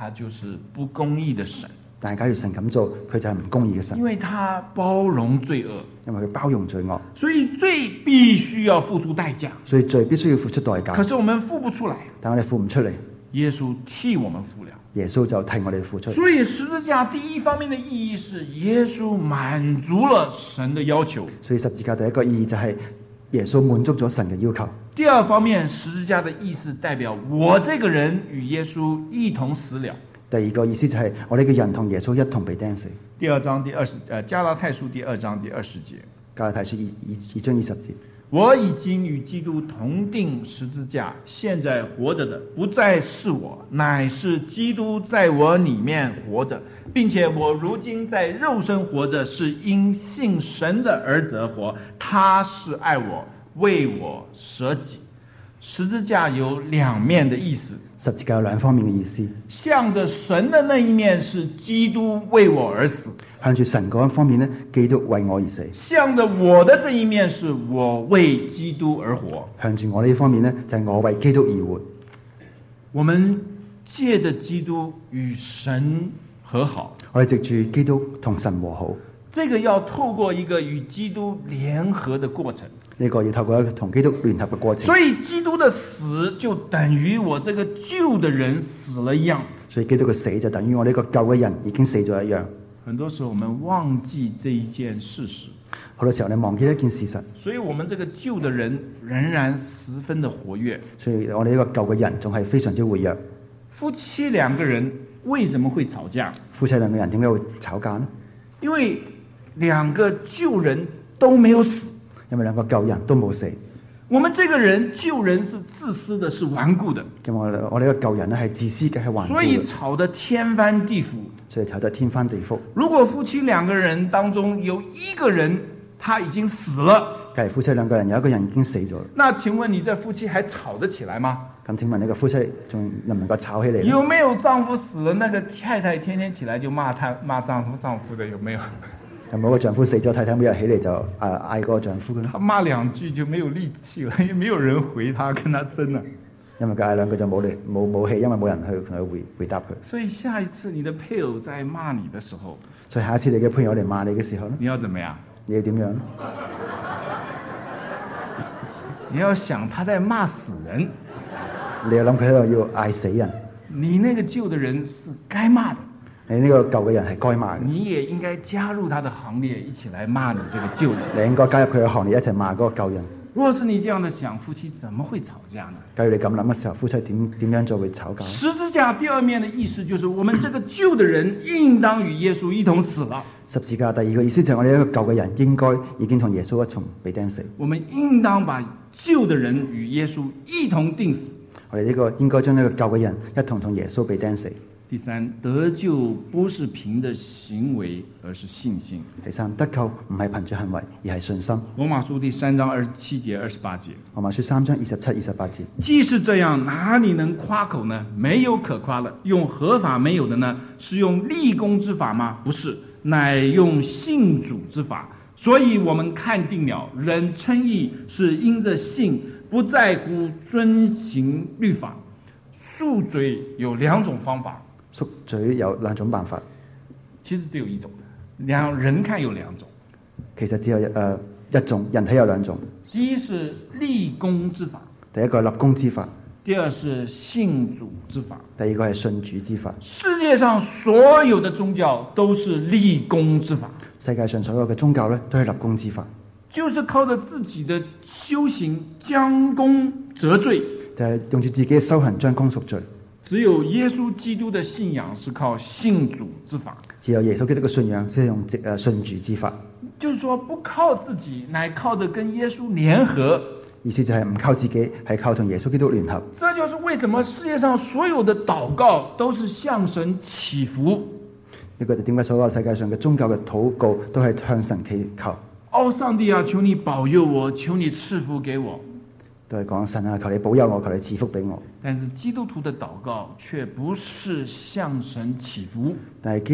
他就是不公義的神。 但係假如神咁做，佢就係唔公義嘅神， 因為他包容罪惡， 因為佢包容罪惡， 所以罪必須要付出代價。 所以罪必須要付出代價。 可是我們付不出來， 但我哋付唔出嚟， 耶穌替我們付了。 耶穌就替我哋付出。 所以十字架第一方面的意義是耶穌滿足了神的要求。 所以十字架第一個意義就係耶穌滿足咗神嘅要求。 第二方面，十字架的意思代表我這個人與耶穌一同死了。 第二個意思就係我哋嘅人同耶穌一同被釘死。 第二章第二十，呃，加拉太書第二章第二十節。 加拉太書二二二章二十節。 我已經與基督同釘十字架，現在活着的不再是我，乃是基督在我裏面活着，並且我如今在肉身活着，是因信神的兒子而活。他是愛我，為我捨己。十字架有兩面的意思， 十字架有兩方面嘅意思。 向着神的那一面是基督為我而死， 向住神嗰一方面呢，基督為我而死。 向着我的這一面是我為基督而活。 向住我呢方面呢，就係我為基督而活。 我們借着基督與神和好， 我哋藉住基督同神和好。 這個要透過一個與基督聯合的過程。 呢個要透過一個同基督聯合嘅過程。 所以基督的死就等於我這個舊的人死了一樣。 所以基督嘅死就等於我呢個舊嘅人已經死咗一樣。 很多時候我們忘記這一件事實。 好多時候你忘記一件事實。 所以我們這個舊的人仍然十分的活躍。 所以我哋呢個舊嘅人仲係非常之活躍。 夫妻兩個人為什麼會吵架？ 夫妻兩個人點解會吵架呢？ 因為兩個舊人都沒有死。 因為兩個舊人都冇死。 我們這個人舊人是自私的，是頑固的。 因為我哋呢個舊人呢係自私嘅，係頑固嘅。 所以吵得天翻地覆。 所以吵得天翻地覆。 如果夫妻兩個人當中有一個人他已經死了， 假如夫妻兩個人有一個人已經死咗， 那請問你這夫妻還吵得起來嗎？ 咁請問呢個夫妻仲能唔能夠吵起嚟？ 有沒有丈夫死了，那個太太天天起來就罵他罵丈夫丈夫的？有沒有？ 有冇個丈夫死咗，太太每日起嚟就誒嗌嗰個丈夫嘅咧？ 他罵兩句就沒有力氣了，因為沒有人回他，跟他爭啊。 因為佢嗌兩句就冇力冇冇氣，因為冇人去同佢回回答佢。 所以下一次你的配偶在罵你的時候， 所以下一次你嘅配偶嚟罵你嘅時候咧， 你要怎麼樣？ 你要點樣？ 你要想他在罵死人， 你要諗佢喺度要嗌死人。 你那個舊的人是該罵的。 你呢個舊嘅人係該罵嘅， 你也應該加入他的行列，一起來罵你這個舊人。 你應該加入佢嘅行列，一齊罵嗰個舊人。 如果是你這樣的想，夫妻怎麼會吵架呢？ 假如你咁諗嘅時候，夫妻點點樣就會吵架？ 十字架第二面的意思就是，我們這個舊的人應當與耶穌一同死了。 十字架第二個意思就係我哋一個舊嘅人應該已經同耶穌一同被釘死。 我們應當把舊的人與耶穌一同釘死。 我哋呢個應該將呢個舊嘅人一同同耶穌被釘死。 第三，得救不是憑的行為，而是信心。 第三，得救唔係憑住行為，而係信心。 羅馬書第三章二十七節、二十八節。 羅馬書三章二十七、二十八節。 既是這樣，哪裡能誇口呢？沒有可誇的。用合法沒有的呢？是用立功之法嗎？不是，乃用信主之法。所以我們看定了，人稱義是因着信，不在乎遵行律法。恕罪有兩種方法。 贖罪有兩種辦法， 其實只有一種，兩人看有兩種， 其實只有誒、呃、一種，人體有兩種。 第一是立功之法， 第一個係立功之法； 第二是信主之法， 第二個係信主之法。 世界上所有的宗教都是立功之法， 世界上所有嘅宗教咧都係立功之法， 就是靠着自己的修行將功折罪， 就係、是、用住自己嘅修行將功贖罪。 只有耶穌基督的信仰是靠信主之法， 只有耶穌基督嘅信仰先係用誒信主之法。 就是說不靠自己，乃靠着跟耶穌聯合。 意思就係唔靠自己，係靠同耶穌基督聯合。 這就是為什麼世界上所有的禱告都是向神祈福。 呢個就點解所有世界上嘅宗教嘅禱告都係向神祈求？ 哦，上帝啊，求你保佑我，求你賜福給我。 都係講神啊，求你保佑我，求你賜福俾我。 但是基督徒的禱告卻不是向神祈福， 但係基督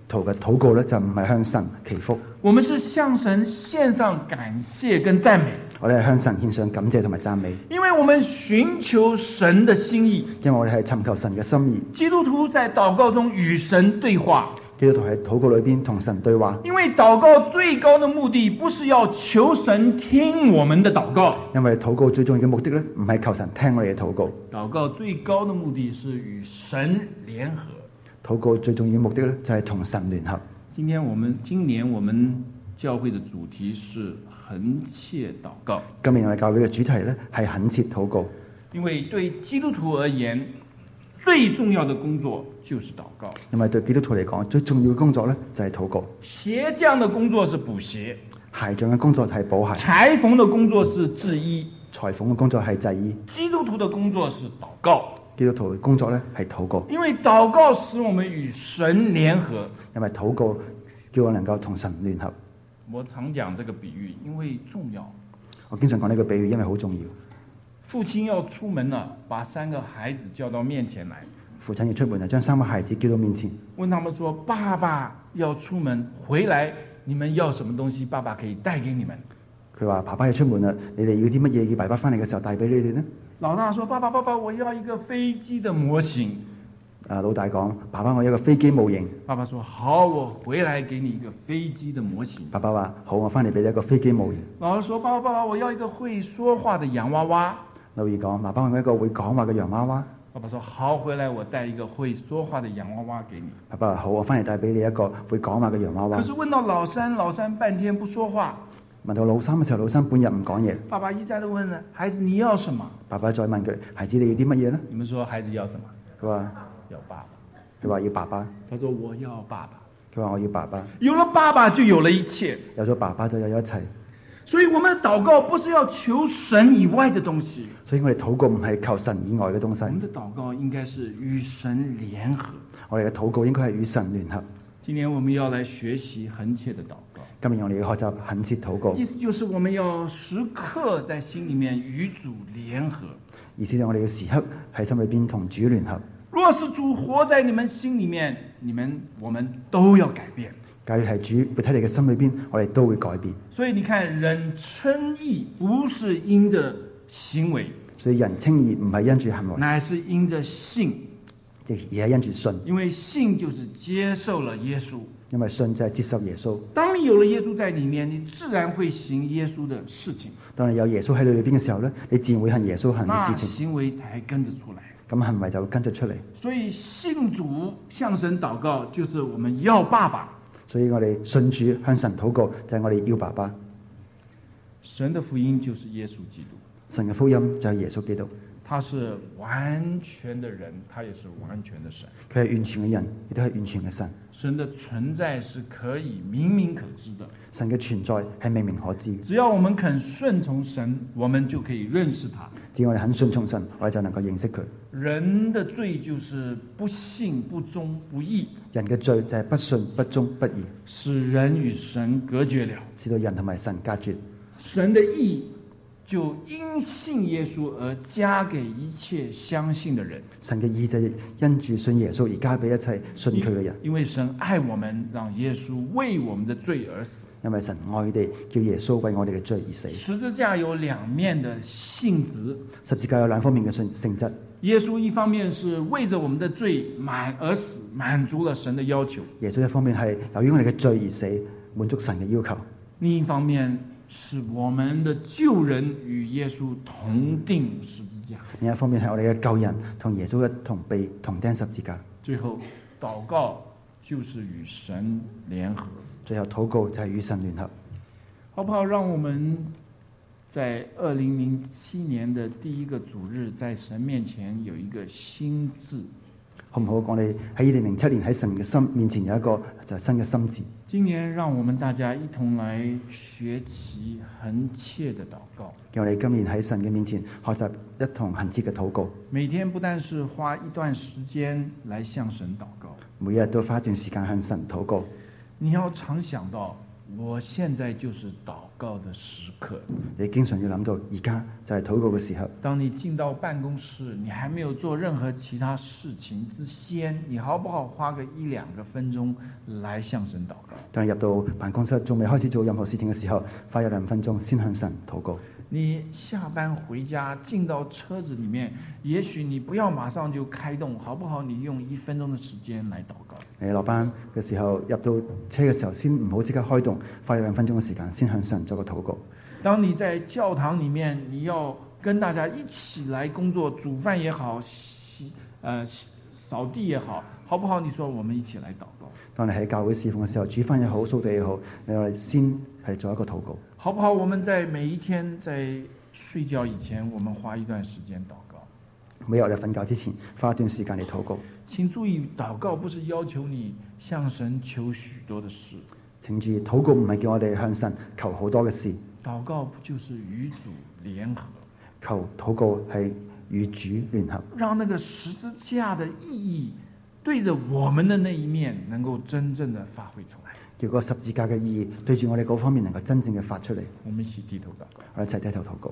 徒嘅禱告咧，就唔係向神祈福， 我們是向神獻上感謝跟讚美， 我哋係向神獻上感謝同埋讚美， 因為我們尋求神的心意。 因為我哋係尋求神嘅心意。 基督徒在禱告中與神對話， 基督徒喺禱告裏邊同神對話， 因為禱告最高的目的不是要求神聽我們的禱告， 因為禱告最重要嘅目的咧，唔係求神聽我哋嘅禱告， 禱告最高的目的是與神聯合。 禱告最重要嘅目的咧，就係同神聯合。 今天我們今年我們教會的主題是恆切禱告。 今年我哋教會嘅主題咧係懇切禱告， 因為對基督徒而言，最重要的工作就是禱告。 因為對基督徒嚟講，最重要嘅工作咧就係禱告。 鞋匠的工作是補鞋， 鞋匠嘅工作係補鞋， 裁縫的工作是製衣， 裁縫嘅工作係製衣， 基督徒的工作是禱告。 基督徒嘅工作咧係禱告， 因為禱告使我們與神聯合。 因為禱告叫我能夠同神聯合。 我常講這個比喻，因為重要。 我經常講呢個比喻，因為好重要。 父親要出門了，把三個孩子叫到面前來。 父親要出門就將三個孩子叫到面前， 問他們說：爸爸要出門回來，你們要什麼東西？爸爸可以帶給你們。 佢話：爸爸要出門啦，你哋要啲乜嘢？要爸爸翻嚟嘅時候帶俾你哋呢？ 老大說：爸爸，爸爸，我要一個飛機的模型。 啊，老大講：爸爸，我有一個飛機模型。 爸爸說：好，我回來給你一個飛機的模型。 爸爸話：好，我翻嚟俾你一個飛機模型。 老二說：爸爸，爸爸，我要一個會說話的洋娃娃。 老二講：爸爸，我有一個會講話嘅洋娃娃。 爸爸說：好，回來我帶一個會說話的洋娃娃給你。 爸爸話：好，我翻嚟帶俾你一個會講話嘅洋娃娃。 可是問到老三，老三半天不說話。 問到老三嘅時候，老三半日唔講嘢。 爸爸一再地問呢：孩子你要什麼？ 爸爸再問佢：孩子你要啲乜嘢呢？ 你們說孩子要什麼？ 佢話要爸爸。 佢話要爸爸。 他說我要爸爸。 佢話我要爸爸。 有了爸爸就有了一切。 有咗爸爸就有一切。 所以我們的禱告不是要求神以外的東西。 所以我哋禱告唔係求神以外嘅東西。 我們的禱告應該是與神聯合。 我哋嘅禱告應該係與神聯合。 今年我們要來學習恆切的禱告。 今年我哋要學習懇切禱告。 意思就是我們要時刻在心裡面與主聯合。 意思就我哋要時刻喺心裏邊同主聯合。 若是主活在你們心裡面，你們我們都要改變。 假如係主活喺你嘅心裏邊，我哋都會改變。 所以你看，人稱義不是因着行為， 所以人稱義唔係因住行為， 乃是因着信， 即而係因住信。 因為信就是接受了耶穌。 因為信就係接受耶穌。 當你有了耶穌在裡面，你自然會行耶穌的事情。 當你有耶穌喺你裏邊嘅時候咧，你自然會行耶穌行嘅事情， 行為才跟着出來。 咁行為就會跟着出嚟。 所以信主向神禱告，就是我們要爸爸。 所以我哋信主向神禱告，就係我哋要爸爸。 神的福音就是耶穌基督。 神嘅福音就係耶穌基督。 他是完全的人，他也是完全的神。 佢係完全嘅人，亦都係完全嘅神。 神的存在是可以明明可知的。 神嘅存在係明明可知。 只要我們肯順從神，我們就可以認識他。 只要我哋肯順從神，我哋就能夠認識佢。 人的罪就是不信、不忠、不義。 人嘅罪就係不信、不忠、不義， 使人與神隔絕了， 使到人同埋神隔絕。 神的義就因信耶穌而加給一切相信的人。 神嘅義就係因住信耶穌而加俾一切信佢嘅人。 因為神愛我們，讓耶穌為我們的罪而死。 因為神愛地，叫耶穌為我哋嘅罪而死。 十字架有兩面的性質， 十字架有兩方面嘅性性質。 耶穌一方面是為着我們的罪滿而死，滿足了神的要求。 耶穌一方面係由於我哋嘅罪而死，滿足神嘅要求。 另一方面是我們的救人與耶穌同釘十字架。 另一方面係我哋嘅救人同耶穌一同被同釘十字架。 最後禱告就是與神聯合。 最後禱告就係與神聯合。 好不好？讓我們在二零零七年的第一個主日，在神面前有一個心志。 好唔好？我哋喺二零零七年喺神嘅心面前有一個就係新嘅心志。 今年讓我們大家一同來學習恆切的禱告。 叫我哋今年喺神嘅面前學習一同恆切嘅禱告。 每天不但是花一段時間來向神禱告， 每日都花一段時間向神禱告。 你要常想到我現在就是禱告的時刻。 你經常要諗到，而家就係禱告嘅時候。 當你進到辦公室，你還沒有做任何其他事情之先，你好不好花個一兩個分鐘來向神禱告？ 當你入到辦公室，仲未開始做任何事情嘅時候，花一兩分鐘先向神禱告。 你下班回家進到車子裡面，也許你不要馬上就開動，好不好？你用一分鐘的時間來禱告。 你落班嘅時候，入到車嘅時候，先唔好即刻開動，花一兩分鐘嘅時間先向神做個禱告。 當你在教堂裡面，你要跟大家一起來工作，煮飯也好，洗呃掃地也好，好不好？你說我們一起來禱告。 當你喺教會侍奉嘅時候，煮飯也好，掃地也好，你我哋先係做一個禱告。 好不好？我們在每一天在睡覺以前，我們花一段時間禱告。 每日我哋瞓覺之前，花一段時間嚟禱告。 請注意，禱告不是要求你向神求許多的事。 請注意，禱告唔係叫我哋向神求好多嘅事。 禱告就是與主聯合。 求禱告係與主聯合， 讓那個十字架的意義對着我們的那一面，能夠真正的發揮出來。 叫個十字架嘅意義對住我哋嗰方面能夠真正嘅發出嚟。 我們一起低頭禱告， 我哋一齊低頭禱告。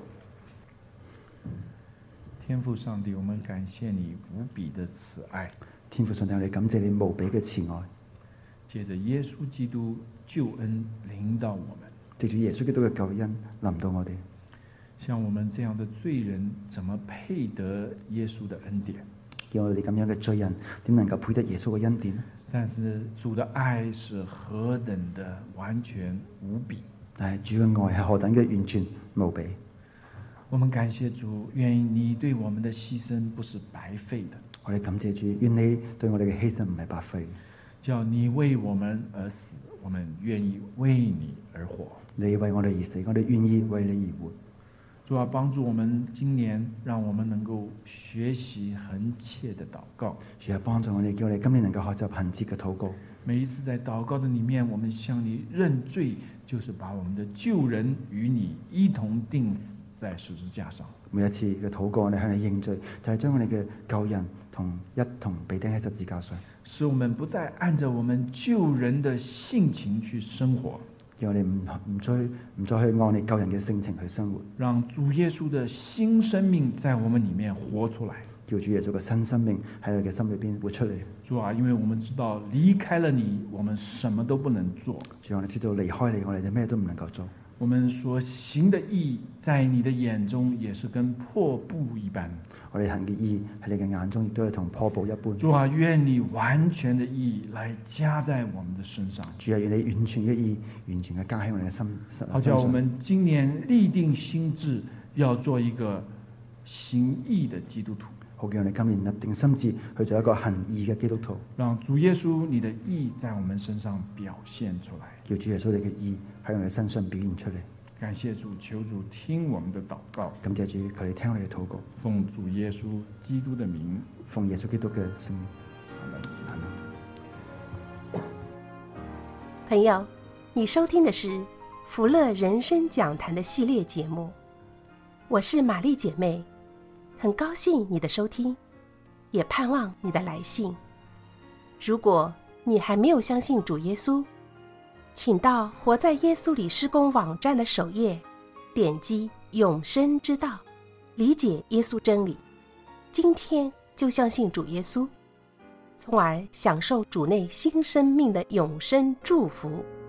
天父上帝，我們感謝你無比的慈愛。 天父上帝，我哋感謝你無比嘅慈愛。 借着耶穌基督救恩臨到我們， 藉住耶穌基督嘅救恩臨到我哋。 像我們這樣的罪人，怎麼配得耶穌的恩典？ 叫我哋咁樣嘅罪人，點能夠配得耶穌嘅恩典呢？ 但是主的愛是何等的完全無比。 但係主嘅愛係何等嘅完全無比。 我們感謝主，願你對我們的犧牲不是白費的。 我哋感謝主，願你對我哋嘅犧牲唔係白費。 叫你為我們而死，我們願意為你而活。 你為我哋而死，我哋願意為你而活。 主啊，幫助我們今年，讓我們能夠學習恆切的禱告。 主啊，幫助我哋，叫我哋今年能夠學習恆切嘅禱告。 每一次在禱告的裡面，我們向你認罪，就是把我們的舊人與你一同釘死在十字架上。 每一次嘅禱告，我哋向你認罪，就係將我哋嘅舊人同一同被釘喺十字架上， 使我們不再按照我們舊人的性情去生活。 叫我哋唔唔再唔再去按你舊人嘅性情去生活， 讓主耶穌的新生命在我們裡面活出來。 叫主耶穌嘅新生命喺你嘅心裏邊活出嚟。 主啊，因為我們知道離開了你，我們什麼都不能做。 主啊，我哋知道離開你，我哋就咩都唔能夠做。 我們所行的義，在你的眼中也是跟破布一般。 我哋行嘅義喺你嘅眼中，亦都係同破布一般。 主啊，願你完全的義來加在我們的身上。 主啊，願你完全嘅義，完全嘅加喺我哋嘅心身上。 好叫我們今年立定心志，要做一個行義的基督徒。 好叫我哋今年立定心志去做一個行義嘅基督徒。 讓主耶穌你的義在我們身上表現出來。 叫主耶穌你嘅義喺我哋身上表現出嚟。 感謝主，求主聽我們的禱告。 感謝主，求你聽我哋嘅禱告。 奉主耶穌基督的名， 奉耶穌基督嘅聖名。 阿門。 阿門。 朋友，你收聽的是福樂人生講壇的系列節目，我是瑪麗姐妹，很高興你的收聽，也盼望你的來信。如果你還沒有相信主耶穌，請到活在耶穌裡事工網站的首頁，點擊永生之道，理解耶穌真理。今天就相信主耶穌，從而享受主內新生命的永生祝福。